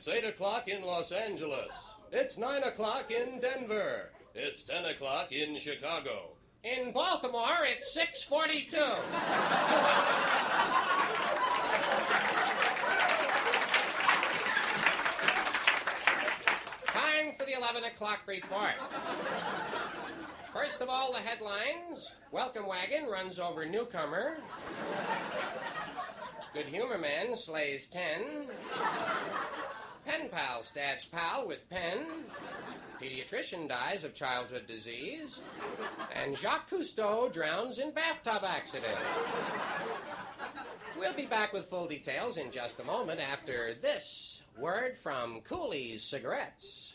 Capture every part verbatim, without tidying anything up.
It's eight o'clock in Los Angeles. It's nine o'clock in Denver. It's ten o'clock in Chicago. In Baltimore, it's six forty-two. Time for the eleven o'clock report. First of all, the headlines. Welcome wagon runs over newcomer. Good humor man slays ten. Pen pal stabs pal with pen. Pediatrician dies of childhood disease. And Jacques Cousteau drowns in bathtub accident. We'll be back with full details in just a moment after this word from Cooley's Cigarettes.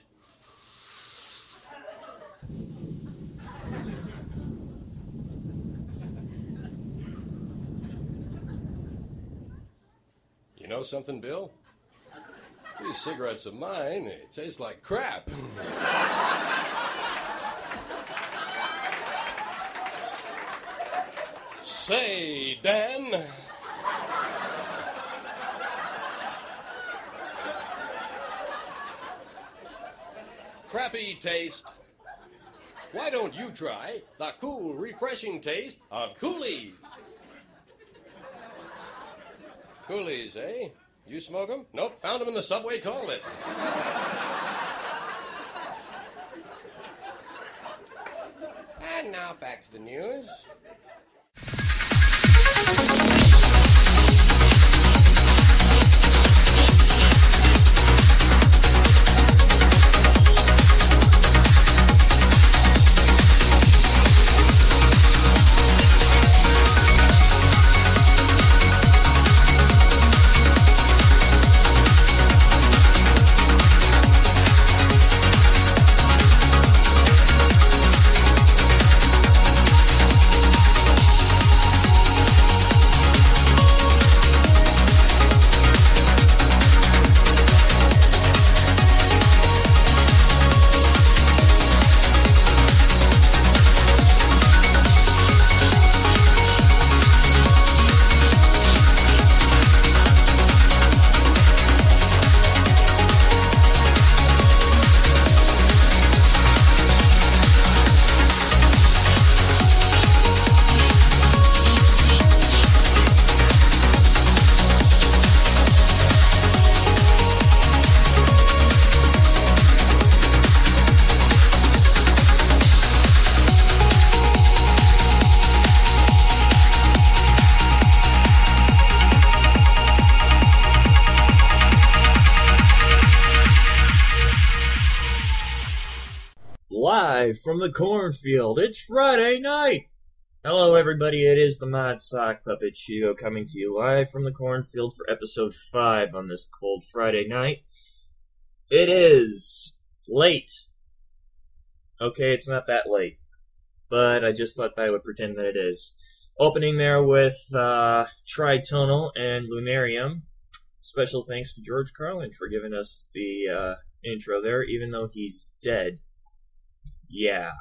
You know something, Bill? These cigarettes of mine, they taste like crap. Say, Dan. Crappy taste. Why don't you try the cool, refreshing taste of Cooley's? Cooley's, eh? You smoke them? Nope, found them in the subway toilet. And now back to the news. Live from the cornfield, it's Friday night! Hello everybody, it is the Mod Sock Puppet Show coming to you live from the cornfield for episode five on this cold Friday night. It is late. Okay, it's not that late, but I just thought I would pretend that it is. Opening there with uh, Tritonal and Lunarium. Special thanks to George Carlin for giving us the uh, intro there, even though he's dead. Yeah.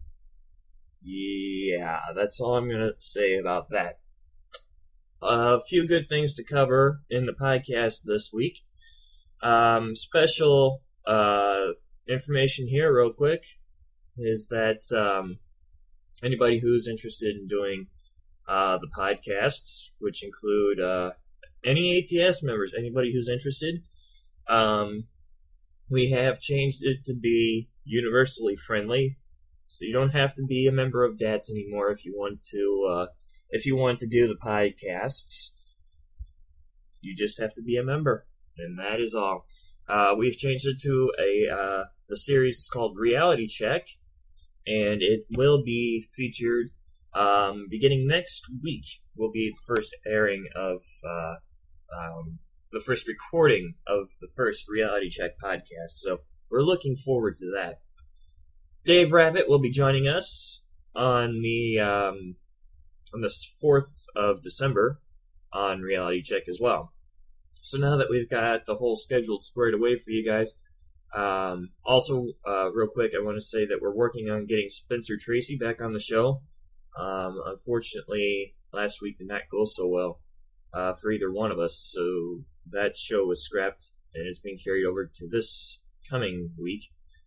Yeah, that's all I'm going to say about that. Uh, a few good things to cover in the podcast this week. Um, special uh, information here, real quick, is that um, anybody who's interested in doing uh, the podcasts, which include uh, any A T S members, anybody who's interested, um, we have changed it to be universally friendly, so you don't have to be a member of D A T S anymore if you want to. Uh, if you want to do the podcasts, you just have to be a member, and that is all. Uh, we've changed it to a uh, the series is called Reality Check, and it will be featured um, beginning next week. Will be the first airing of uh, um, the first recording of the first Reality Check podcast. So we're looking forward to that. Dave Rabbit will be joining us on the um, on the fourth of December on Reality Check as well. So now that we've got the whole schedule squared away for you guys, um, also uh, real quick, I want to say that we're working on getting Spencer Tracy back on the show. Um, unfortunately, last week did not go so well uh, for either one of us, so that show was scrapped and it's being carried over to this coming week.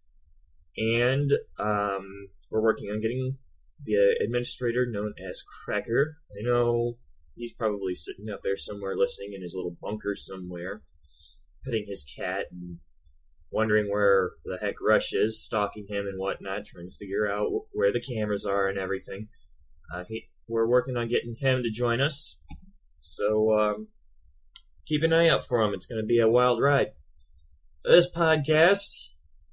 And um, we're working on getting the administrator known as Cracker. I know he's probably sitting out there somewhere listening in his little bunker somewhere, petting his cat and wondering where the heck Rush is, stalking him and whatnot, trying to figure out where the cameras are and everything. Uh, he, we're working on getting him to join us, so um, keep an eye out for him. It's going to be a wild ride. This podcast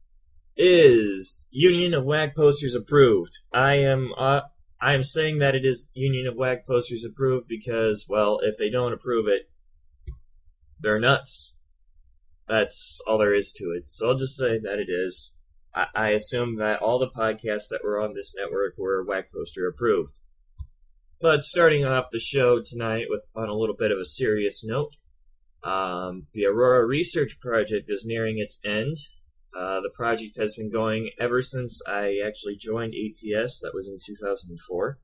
is Union of Wag Posters approved. I am uh, I am saying that it is Union of Wag Posters approved because, well, if they don't approve it, they're nuts. That's all there is to it. So I'll just say that it is. I, I assume that all the podcasts that were on this network were Wag Poster approved. But starting off the show tonight with on a little bit of a serious note, um, the Aurora Research Project is nearing its end. Uh, the project has been going ever since I actually joined A T S. That was in two thousand four.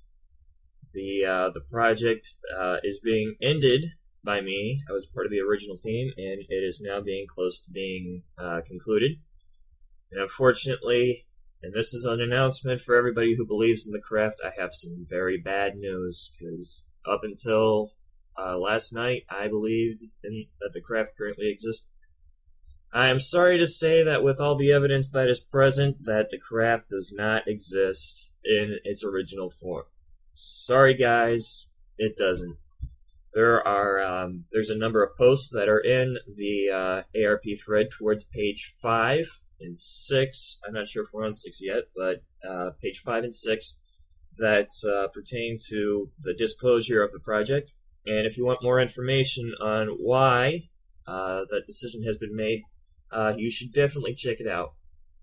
The uh, the project uh, is being ended by me. I was part of the original team, and it is now being close to being uh, concluded. And unfortunately, and this is an announcement for everybody who believes in the craft, I have some very bad news, because up until uh, last night, I believed in, that the craft currently exists. I am sorry to say that with all the evidence that is present, that the craft does not exist in its original form. Sorry, guys, it doesn't. There are um, there's a number of posts that are in the uh, A R P thread towards page five and six. I'm not sure if we're on six yet, but uh, page five and six that uh, pertain to the disclosure of the project. And if you want more information on why uh, that decision has been made, uh, you should definitely check it out.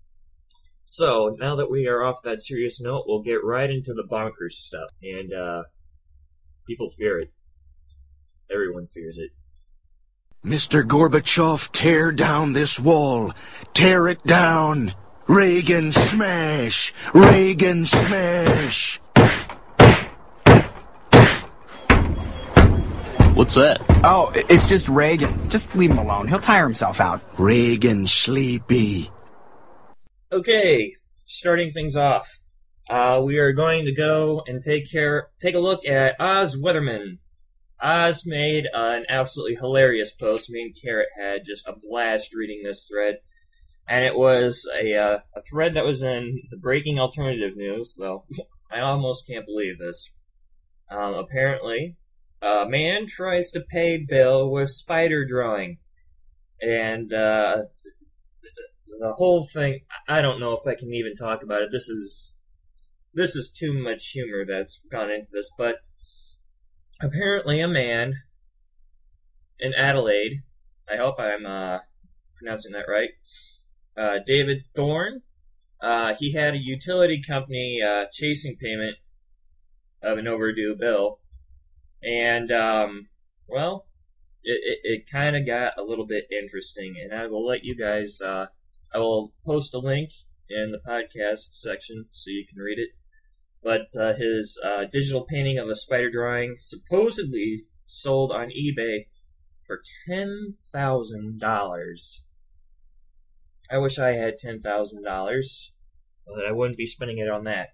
So now that we are off that serious note, we'll get right into the bonkers stuff. And uh, people fear it. Everyone fears it. Mister Gorbachev, tear down this wall. Tear it down. Reagan smash. Reagan smash. What's that? Oh, it's just Reagan. Just leave him alone. He'll tire himself out. Reagan sleepy. Okay, starting things off. Uh, we are going to go and take care, take a look at Oz Weatherman. Oz made uh, an absolutely hilarious post. Me and Carrot had just a blast reading this thread. And it was a uh, a thread that was in the Breaking Alternative News, though I almost can't believe this. Um, apparently, a man tries to pay Bill with spider drawing. And uh, the whole thing, I don't know if I can even talk about it. This is, this is too much humor that's gone into this, but apparently a man in Adelaide, I hope I'm uh, pronouncing that right, uh, David Thorne, uh, he had a utility company uh, chasing payment of an overdue bill, and, um, well, it, it, it kind of got a little bit interesting, and I will let you guys, uh, I will post a link in the podcast section so you can read it. But uh, his uh, digital painting of a spider drawing supposedly sold on eBay for ten thousand dollars. I wish I had ten thousand dollars, but I wouldn't be spending it on that.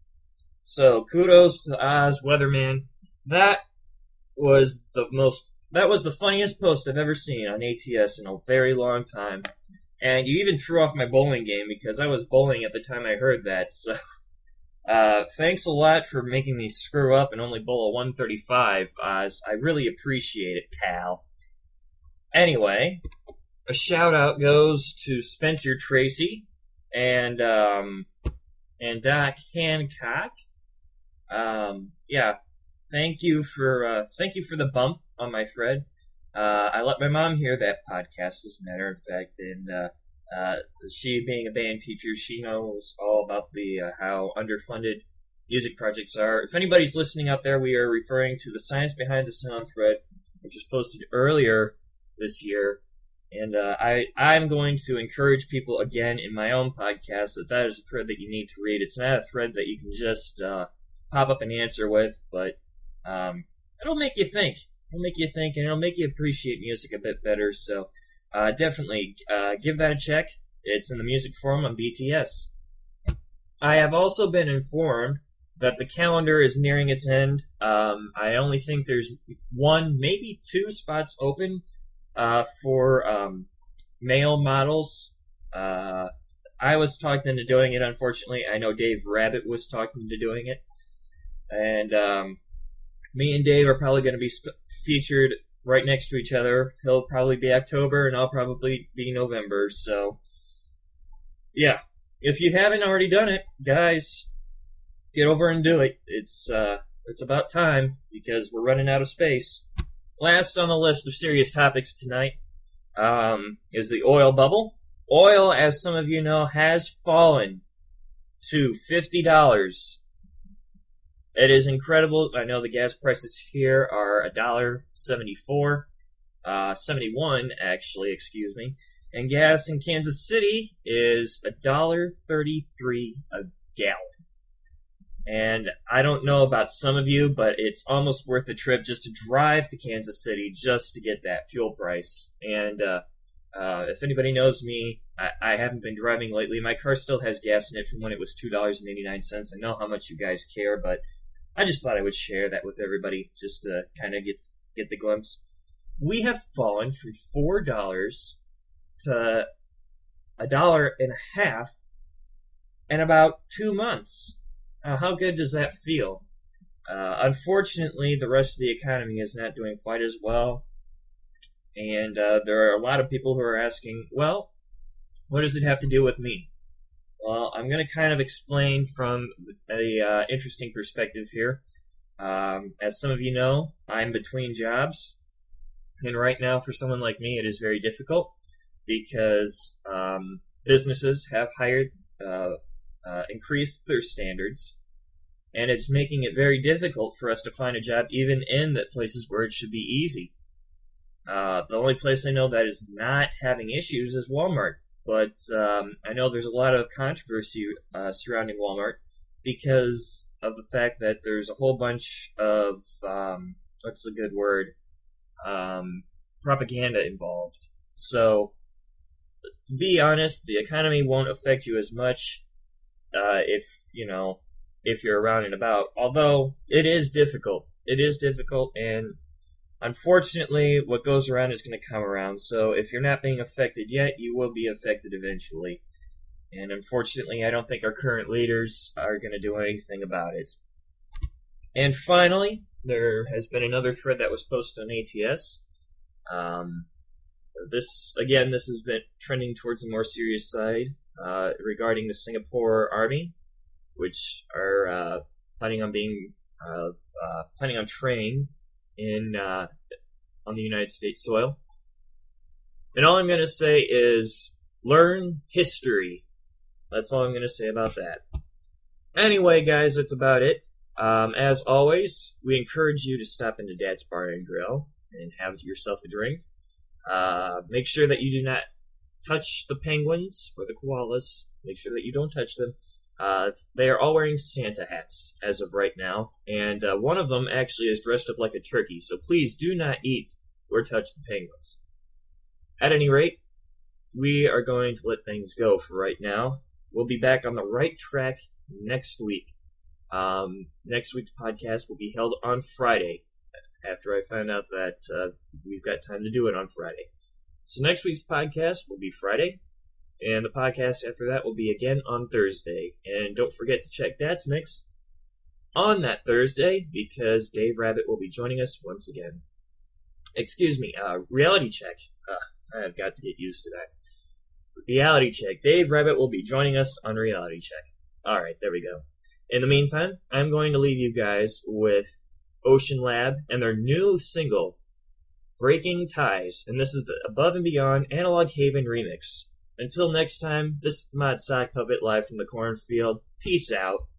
So kudos to Oz Weatherman. That was the most. That was the funniest post I've ever seen on A T S in a very long time. And you even threw off my bowling game because I was bowling at the time I heard that. So. Uh, thanks a lot for making me screw up and only bowl a one thirty-five, Oz. I really appreciate it, pal. Anyway, a shout-out goes to Spencer Tracy and, um, and Doc Hancock. Um, yeah, thank you for, uh, thank you for the bump on my thread. Uh, I let my mom hear that podcast, as a matter of fact, and, uh, Uh, she being a band teacher, she knows all about the uh, how underfunded music projects are. If anybody's listening out there, we are referring to the Science Behind the Sound thread, which was posted earlier this year. And uh, I, I'm going to encourage people again in my own podcast that that is a thread that you need to read. It's not a thread that you can just uh, pop up and answer with, but um, it'll make you think. It'll make you think, and it'll make you appreciate music a bit better. So uh, definitely uh, give that a check. It's in the music forum on B T S. I have also been informed that the calendar is nearing its end. Um, I only think there's one, maybe two spots open uh, for um, male models. Uh, I was talked into doing it, unfortunately. I know Dave Rabbit was talked into doing it. And um, me and Dave are probably going to be sp- featured right next to each other. He'll probably be October, and I'll probably be November. So, yeah. If you haven't already done it, guys, get over and do it. It's uh, it's about time, because we're running out of space. Last on the list of serious topics tonight um, is the oil bubble. Oil, as some of you know, has fallen to fifty dollars. It is incredible. I know the gas prices here are one dollar seventy-four, uh, seventy-one actually, excuse me. And gas in Kansas City is one dollar thirty-three a gallon. And I don't know about some of you, but it's almost worth the trip just to drive to Kansas City just to get that fuel price. And uh, uh, if anybody knows me, I, I haven't been driving lately. My car still has gas in it from when it was two dollars and eighty-nine cents. I know how much you guys care, but I just thought I would share that with everybody just to kind of get, get the glimpse. We have fallen from four dollars to a dollar and a half in about two months. Uh, how good does that feel? Uh, unfortunately, the rest of the economy is not doing quite as well. And uh, there are a lot of people who are asking, well, what does it have to do with me? Well, I'm going to kind of explain from a uh, interesting perspective here. Um, as some of you know, I'm between jobs. And right now, for someone like me, it is very difficult because um, businesses have hired, uh, uh, increased their standards. And it's making it very difficult for us to find a job even in the places where it should be easy. Uh, the only place I know that is not having issues is Walmart. But um, I know there's a lot of controversy uh, surrounding Walmart because of the fact that there's a whole bunch of, um, what's a good word, um, propaganda involved. So, to be honest, the economy won't affect you as much uh, if, you know, if you're around and about. Although, it is difficult. It is difficult, and unfortunately, what goes around is going to come around, so if you're not being affected yet, you will be affected eventually. And unfortunately, I don't think our current leaders are going to do anything about it. And finally, there has been another thread that was posted on A T S. Um, this, again, this has been trending towards the more serious side uh, regarding the Singapore Army, which are uh, planning on being, uh, uh, planning on training in uh, on the United States soil. And all I'm going to say is learn history. That's all I'm going to say about that. Anyway, guys, that's about it. Um, as always, we encourage you to stop into Dad's Bar and Grill and have yourself a drink. Uh, make sure that you do not touch the penguins or the koalas. Make sure that you don't touch them. Uh, they are all wearing Santa hats as of right now, and uh, one of them actually is dressed up like a turkey, so please do not eat or touch the penguins. At any rate, we are going to let things go for right now. We'll be back on the right track next week. Um, next week's podcast will be held on Friday, after I find out that uh, we've got time to do it on Friday. So next week's podcast will be Friday. And the podcast after that will be again on Thursday. And don't forget to check Dad's Mix on that Thursday, because Dave Rabbit will be joining us once again. Excuse me, uh, Reality Check. Uh, I've got to get used to that. Reality Check. Dave Rabbit will be joining us on Reality Check. Alright, there we go. In the meantime, I'm going to leave you guys with Ocean Lab and their new single, Breaking Ties. And this is the Above and Beyond Analog Haven remix. Until next time, this is the Mod Sock Puppet live from the cornfield. Peace out.